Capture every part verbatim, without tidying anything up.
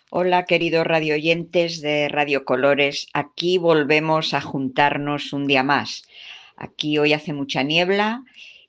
Hola, queridos radioyentes de Radio Colores. Aquí volvemos a juntarnos un día más. Aquí hoy hace mucha niebla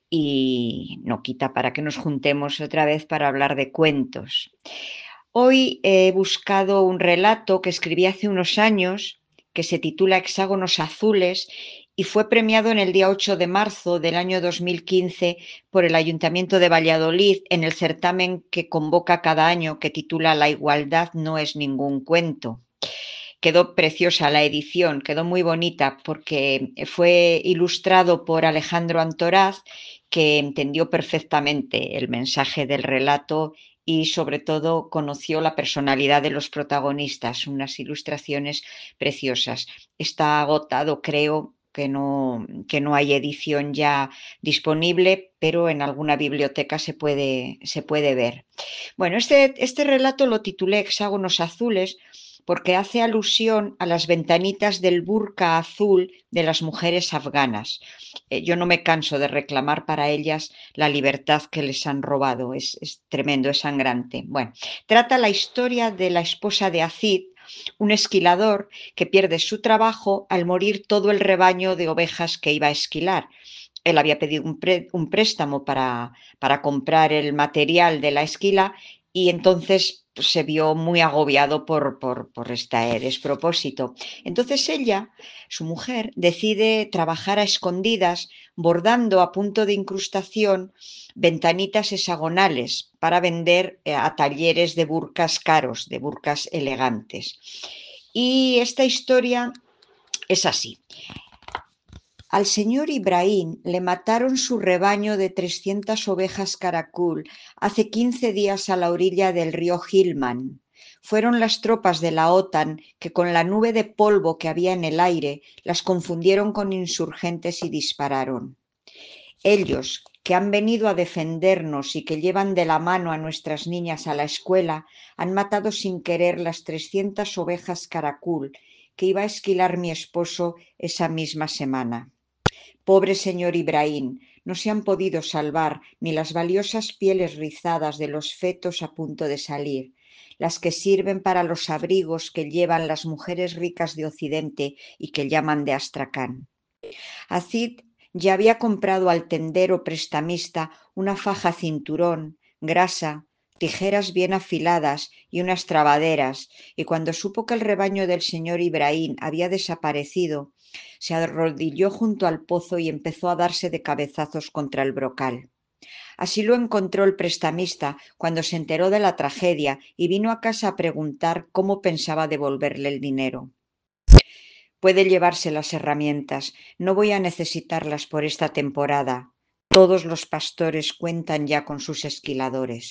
y no quita para que nos juntemos otra vez para hablar de cuentos. Hoy he buscado un relato que escribí hace unos años que se titula Hexágonos Azules y fue premiado en el día ocho de marzo del año dos mil quince por el Ayuntamiento de Valladolid en el certamen que convoca cada año, que titula La igualdad no es ningún cuento. Quedó preciosa la edición, quedó muy bonita porque fue ilustrado por Alejandro Antoraz, que entendió perfectamente el mensaje del relato y sobre todo conoció la personalidad de los protagonistas, unas ilustraciones preciosas. Está agotado, creo que no, que no hay edición ya disponible, pero en alguna biblioteca se puede, se puede ver. Bueno, este, este relato lo titulé Hexágonos Azules porque hace alusión a las ventanitas del burka azul de las mujeres afganas. Eh, yo no me canso de reclamar para ellas la libertad que les han robado. Es, es tremendo, es sangrante. Bueno, trata la historia de la esposa de Acid, un esquilador que pierde su trabajo al morir todo el rebaño de ovejas que iba a esquilar. Él había pedido un, pré, un préstamo para, para comprar el material de la esquila y entonces pues, se vio muy agobiado por, por, por este despropósito. Entonces ella, su mujer, decide trabajar a escondidas, bordando a punto de incrustación ventanitas hexagonales para vender eh, a talleres de burcas caros, de burcas elegantes. Y esta historia es así. Al señor Ibrahim le mataron su rebaño de trescientas ovejas caracul hace quince días a la orilla del río Gilman. Fueron las tropas de la OTAN que con la nube de polvo que había en el aire las confundieron con insurgentes y dispararon. Ellos, que han venido a defendernos y que llevan de la mano a nuestras niñas a la escuela, han matado sin querer las trescientas ovejas caracul que iba a esquilar mi esposo esa misma semana. Pobre señor Ibrahim, no se han podido salvar ni las valiosas pieles rizadas de los fetos a punto de salir, las que sirven para los abrigos que llevan las mujeres ricas de Occidente y que llaman de astracán. Acid ya había comprado al tendero prestamista una faja cinturón, grasa, tijeras bien afiladas y unas trabaderas, y cuando supo que el rebaño del señor Ibrahim había desaparecido, se arrodilló junto al pozo y empezó a darse de cabezazos contra el brocal. Así lo encontró el prestamista cuando se enteró de la tragedia y vino a casa a preguntar cómo pensaba devolverle el dinero. Puede llevarse las herramientas, no voy a necesitarlas por esta temporada. Todos los pastores cuentan ya con sus esquiladores.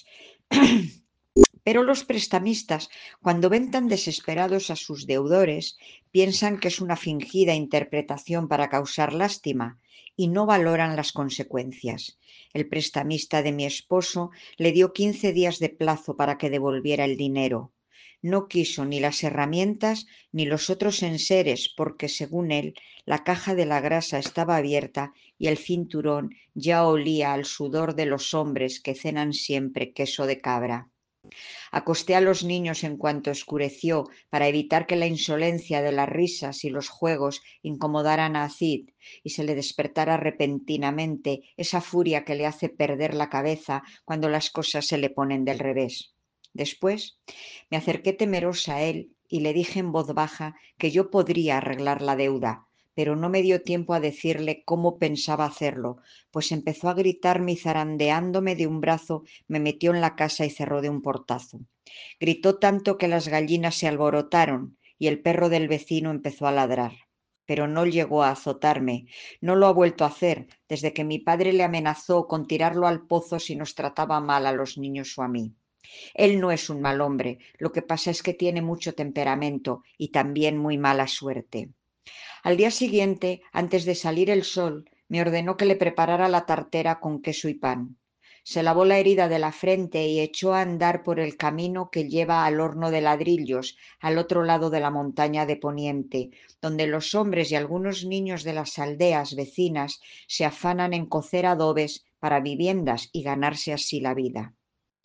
Pero los prestamistas, cuando ven tan desesperados a sus deudores, piensan que es una fingida interpretación para causar lástima y no valoran las consecuencias. El prestamista de mi esposo le dio quince días de plazo para que devolviera el dinero. No quiso ni las herramientas ni los otros enseres porque, según él, la caja de la grasa estaba abierta y el cinturón ya olía al sudor de los hombres que cenan siempre queso de cabra. Acosté a los niños en cuanto oscureció para evitar que la insolencia de las risas y los juegos incomodaran a Acid y se le despertara repentinamente esa furia que le hace perder la cabeza cuando las cosas se le ponen del revés. Después me acerqué temerosa a él y le dije en voz baja que yo podría arreglar la deuda, pero no me dio tiempo a decirle cómo pensaba hacerlo, pues empezó a gritarme y zarandeándome de un brazo me metió en la casa y cerró de un portazo. Gritó tanto que las gallinas se alborotaron y el perro del vecino empezó a ladrar. Pero no llegó a azotarme, no lo ha vuelto a hacer desde que mi padre le amenazó con tirarlo al pozo si nos trataba mal a los niños o a mí. Él no es un mal hombre, lo que pasa es que tiene mucho temperamento y también muy mala suerte. Al día siguiente, antes de salir el sol, me ordenó que le preparara la tartera con queso y pan. Se lavó la herida de la frente y echó a andar por el camino que lleva al horno de ladrillos, al otro lado de la montaña de Poniente, donde los hombres y algunos niños de las aldeas vecinas se afanan en cocer adobes para viviendas y ganarse así la vida.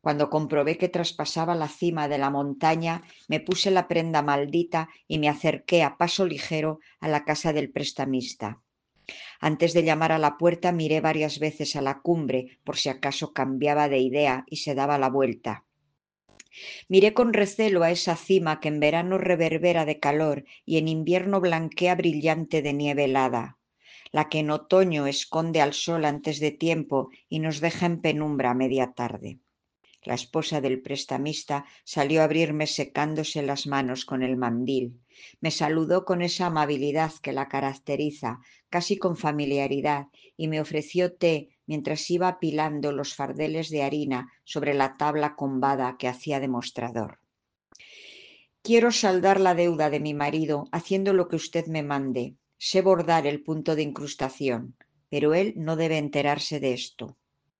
Cuando comprobé que traspasaba la cima de la montaña, me puse la prenda maldita y me acerqué a paso ligero a la casa del prestamista. Antes de llamar a la puerta miré varias veces a la cumbre por si acaso cambiaba de idea y se daba la vuelta. Miré con recelo a esa cima que en verano reverbera de calor y en invierno blanquea brillante de nieve helada, la que en otoño esconde al sol antes de tiempo y nos deja en penumbra a media tarde. La esposa del prestamista salió a abrirme secándose las manos con el mandil. Me saludó con esa amabilidad que la caracteriza, casi con familiaridad, y me ofreció té mientras iba apilando los fardeles de harina sobre la tabla combada que hacía de mostrador. Quiero saldar la deuda de mi marido haciendo lo que usted me mande. Sé bordar el punto de incrustación, pero él no debe enterarse de esto.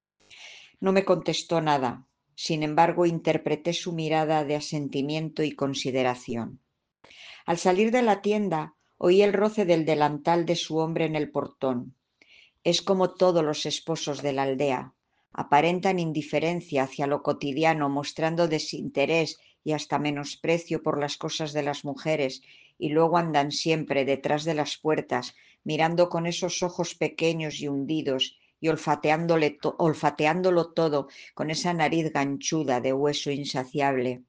No me contestó nada. Sin embargo, interpreté su mirada de asentimiento y consideración. Al salir de la tienda, oí el roce del delantal de su hombre en el portón. Es como todos los esposos de la aldea. Aparentan indiferencia hacia lo cotidiano, mostrando desinterés y hasta menosprecio por las cosas de las mujeres, y luego andan siempre detrás de las puertas, mirando con esos ojos pequeños y hundidos, y olfateándole to- olfateándolo todo con esa nariz ganchuda de hueso insaciable.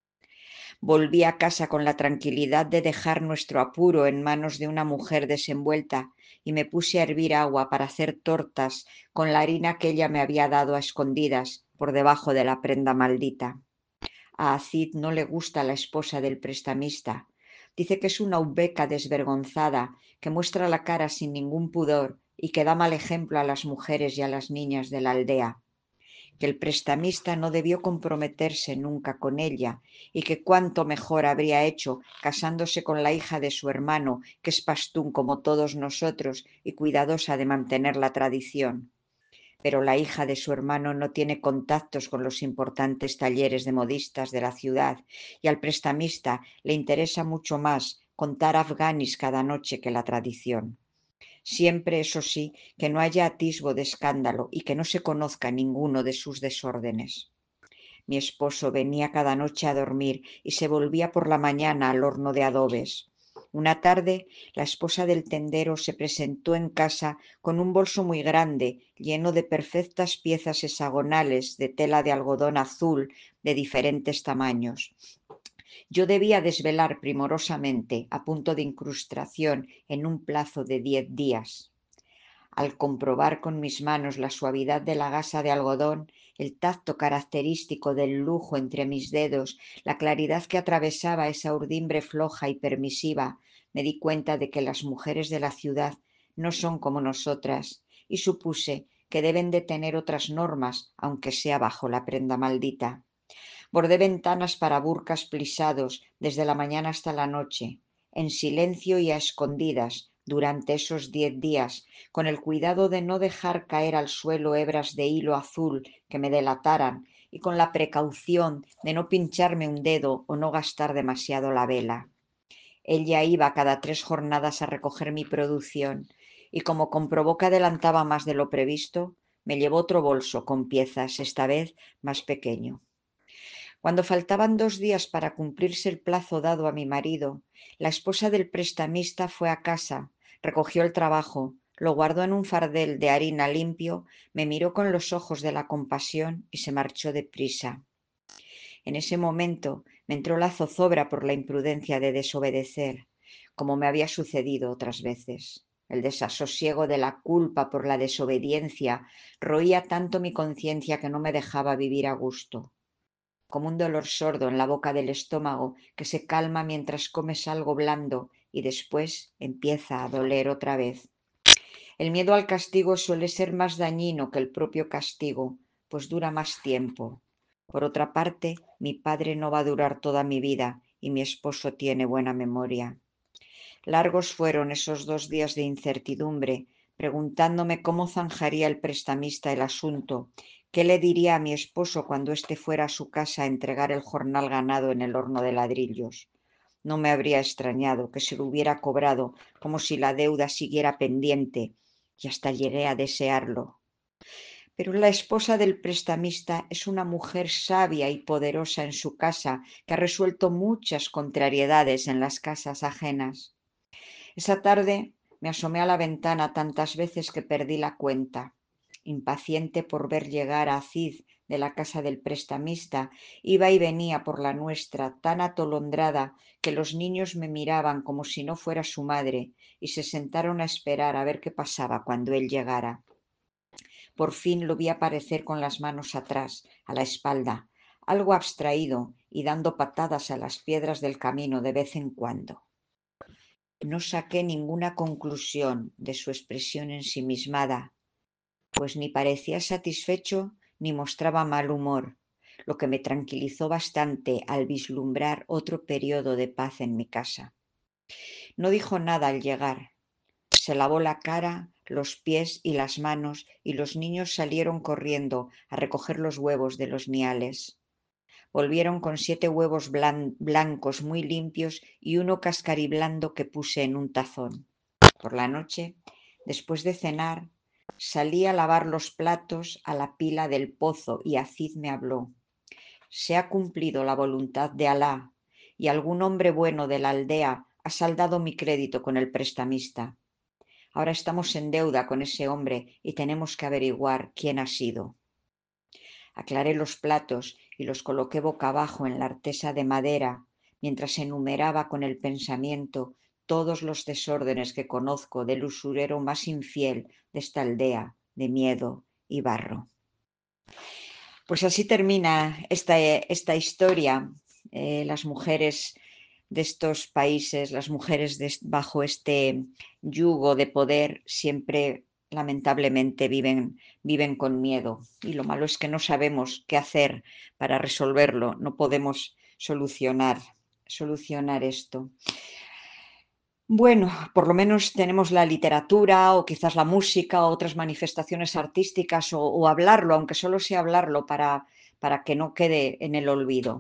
Volví a casa con la tranquilidad de dejar nuestro apuro en manos de una mujer desenvuelta y me puse a hervir agua para hacer tortas con la harina que ella me había dado a escondidas por debajo de la prenda maldita. A Acid no le gusta la esposa del prestamista. Dice que es una ubeca desvergonzada, que muestra la cara sin ningún pudor y que da mal ejemplo a las mujeres y a las niñas de la aldea. Que el prestamista no debió comprometerse nunca con ella y que cuánto mejor habría hecho casándose con la hija de su hermano, que es pastún como todos nosotros y cuidadosa de mantener la tradición. Pero la hija de su hermano no tiene contactos con los importantes talleres de modistas de la ciudad y al prestamista le interesa mucho más contar afganis cada noche que la tradición. Siempre, eso sí, que no haya atisbo de escándalo y que no se conozca ninguno de sus desórdenes. Mi esposo venía cada noche a dormir y se volvía por la mañana al horno de adobes. Una tarde, la esposa del tendero se presentó en casa con un bolso muy grande, lleno de perfectas piezas hexagonales de tela de algodón azul de diferentes tamaños. Yo debía desvelar primorosamente, a punto de incrustación, en un plazo de diez días. Al comprobar con mis manos la suavidad de la gasa de algodón, el tacto característico del lujo entre mis dedos, la claridad que atravesaba esa urdimbre floja y permisiva, me di cuenta de que las mujeres de la ciudad no son como nosotras, y supuse que deben de tener otras normas, aunque sea bajo la prenda maldita. Bordé ventanas para burcas plisados desde la mañana hasta la noche, en silencio y a escondidas durante esos diez días, con el cuidado de no dejar caer al suelo hebras de hilo azul que me delataran y con la precaución de no pincharme un dedo o no gastar demasiado la vela. Ella iba cada tres jornadas a recoger mi producción y como comprobó que adelantaba más de lo previsto, me llevó otro bolso con piezas, esta vez más pequeño. Cuando faltaban dos días para cumplirse el plazo dado a mi marido, la esposa del prestamista fue a casa, recogió el trabajo, lo guardó en un fardel de harina limpio, me miró con los ojos de la compasión y se marchó deprisa. En ese momento me entró la zozobra por la imprudencia de desobedecer, como me había sucedido otras veces. El desasosiego de la culpa por la desobediencia roía tanto mi conciencia que no me dejaba vivir a gusto, como un dolor sordo en la boca del estómago que se calma mientras comes algo blando y después empieza a doler otra vez. El miedo al castigo suele ser más dañino que el propio castigo, pues dura más tiempo. Por otra parte, mi padre no va a durar toda mi vida y mi esposo tiene buena memoria. Largos fueron esos dos días de incertidumbre, preguntándome cómo zanjaría el prestamista el asunto, qué le diría a mi esposo cuando éste fuera a su casa a entregar el jornal ganado en el horno de ladrillos. No me habría extrañado que se lo hubiera cobrado como si la deuda siguiera pendiente, y hasta llegué a desearlo. Pero la esposa del prestamista es una mujer sabia y poderosa en su casa que ha resuelto muchas contrariedades en las casas ajenas. Esa tarde me asomé a la ventana tantas veces que perdí la cuenta. Impaciente por ver llegar a Cid de la casa del prestamista, iba y venía por la nuestra tan atolondrada que los niños me miraban como si no fuera su madre y se sentaron a esperar a ver qué pasaba cuando él llegara. Por fin lo vi aparecer con las manos atrás, a la espalda, algo abstraído y dando patadas a las piedras del camino de vez en cuando. No saqué ninguna conclusión de su expresión ensimismada, pues ni parecía satisfecho ni mostraba mal humor, lo que me tranquilizó bastante al vislumbrar otro periodo de paz en mi casa. No dijo nada al llegar. Se lavó la cara, los pies y las manos y los niños salieron corriendo a recoger los huevos de los niales. Volvieron con siete huevos blan- blancos muy limpios y uno cascariblando que puse en un tazón. Por la noche, después de cenar, salí a lavar los platos a la pila del pozo y Aziz me habló. Se ha cumplido la voluntad de Alá y algún hombre bueno de la aldea ha saldado mi crédito con el prestamista. Ahora estamos en deuda con ese hombre y tenemos que averiguar quién ha sido. Aclaré los platos y los coloqué boca abajo en la artesa de madera, mientras enumeraba con el pensamiento todos los desórdenes que conozco del usurero más infiel de esta aldea de miedo y barro. Pues así termina esta, esta historia. Eh, las mujeres de estos países, las mujeres de, bajo este yugo de poder, siempre lamentablemente viven, viven con miedo. Y lo malo es que no sabemos qué hacer para resolverlo, no podemos solucionar, solucionar esto. Bueno, por lo menos tenemos la literatura o quizás la música o otras manifestaciones artísticas o, o hablarlo, aunque solo sea hablarlo para, para que no quede en el olvido.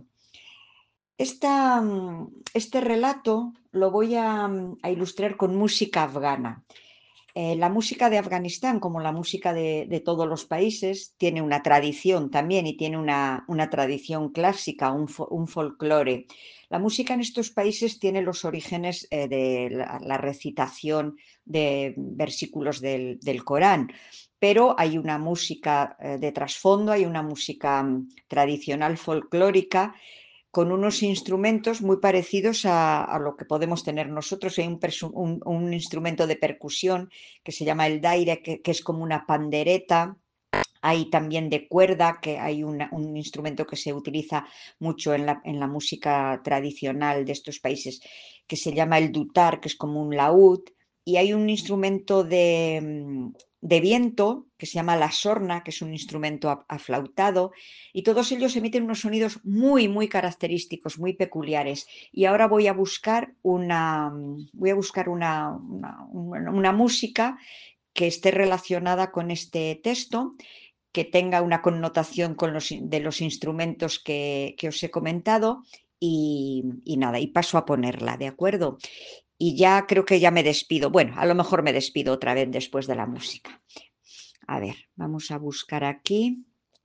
Esta, este relato lo voy a, a ilustrar con música afgana. Eh, la música de Afganistán, como la música de, de, todos los países, tiene una tradición también y tiene una, una tradición clásica, un, un, folclore. La música en estos países tiene los orígenes eh, de la, la, recitación de versículos del, del Corán, pero hay una música eh, de trasfondo, hay una música um, tradicional folclórica con unos instrumentos muy parecidos a, a lo que podemos tener nosotros. Hay un, un, un, instrumento de percusión que se llama el daire, que, que es como una pandereta. Hay también de cuerda, que hay una, un instrumento que se utiliza mucho en la, en la música tradicional de estos países, que se llama el dutar, que es como un laúd. Y hay un instrumento de, de viento que se llama la sorna, que es un instrumento aflautado, y todos ellos emiten unos sonidos muy, muy característicos, muy peculiares. Y ahora voy a buscar una, voy a buscar una, una, una música que esté relacionada con este texto, que tenga una connotación con los, de los instrumentos que, que os he comentado, y, y nada, y paso a ponerla, ¿de acuerdo? Y ya creo que ya me despido. Bueno, a lo mejor me despido otra vez después de la música. A ver, vamos a buscar aquí.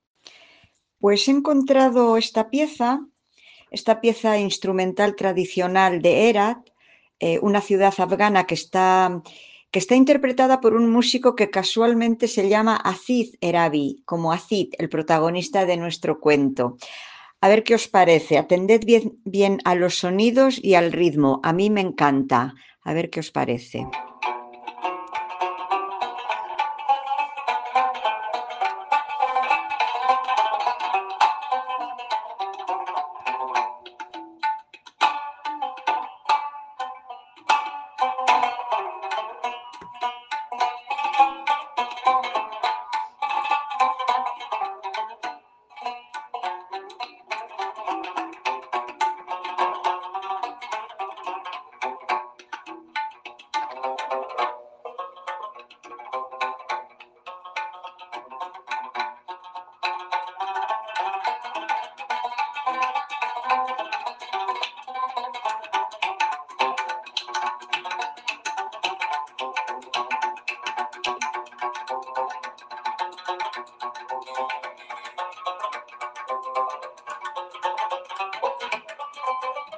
Pues he encontrado esta pieza, esta pieza instrumental tradicional de Herat, eh, una ciudad afgana que está, que está interpretada por un músico que casualmente se llama Aziz Erabi, como Aziz, el protagonista de nuestro cuento. A ver qué os parece. Atended bien, bien a los sonidos y al ritmo. A mí me encanta. A ver qué os parece.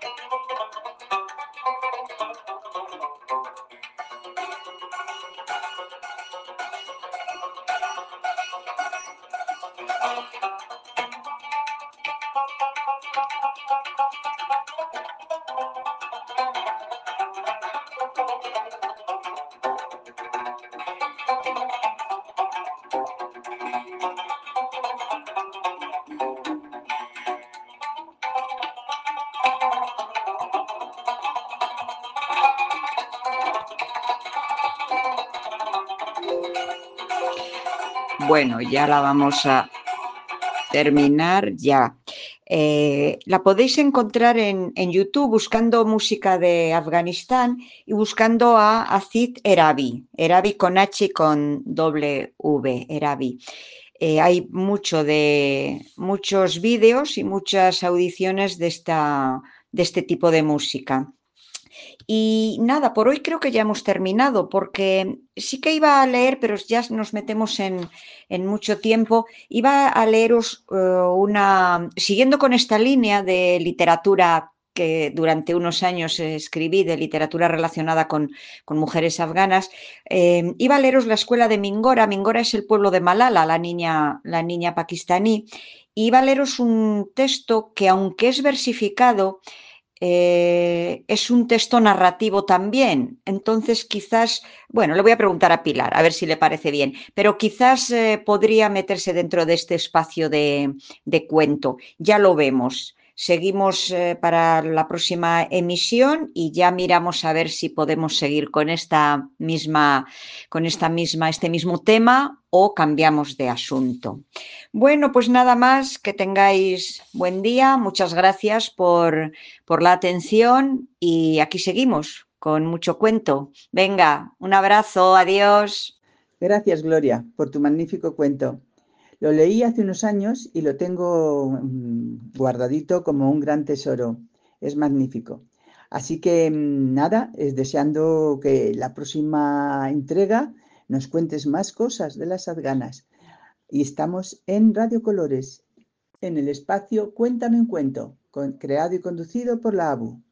Bueno, ya la vamos a terminar ya. Eh, la podéis encontrar en, en YouTube buscando música de Afganistán y buscando a Aziz Erabi, Erabi con H y con doble V, Erabi. Eh, hay mucho de, muchos vídeos y muchas audiciones de, esta, de este tipo de música. Y nada, por hoy creo que ya hemos terminado, porque sí que iba a leer, pero ya nos metemos en, en mucho tiempo. Iba a leeros eh, una, siguiendo con esta línea de literatura que durante unos años escribí, de literatura relacionada con, con mujeres afganas, eh, iba a leeros La escuela de Mingora. Mingora es el pueblo de Malala, la niña, la niña pakistaní. Y iba a leeros un texto que, aunque es versificado, eh, es un texto narrativo también. Entonces, quizás, bueno, le voy a preguntar a Pilar, a ver si le parece bien, pero quizás eh, podría meterse dentro de este espacio de, de cuento. Ya lo vemos. Seguimos eh, para la próxima emisión y ya miramos a ver si podemos seguir con esta misma, con esta misma, este mismo tema o cambiamos de asunto. Bueno, pues nada más, que tengáis buen día. Muchas gracias por por la atención y aquí seguimos con mucho cuento. Venga, un abrazo, adiós. Gracias, Gloria, por tu magnífico cuento. Lo leí hace unos años y lo tengo mmm, guardadito como un gran tesoro. Es magnífico. Así que mmm, nada, es deseando que la próxima entrega nos cuentes más cosas de las afganas. Y estamos en Radio Colores, en el espacio Cuéntame un cuento, con, creado y conducido por la A B U.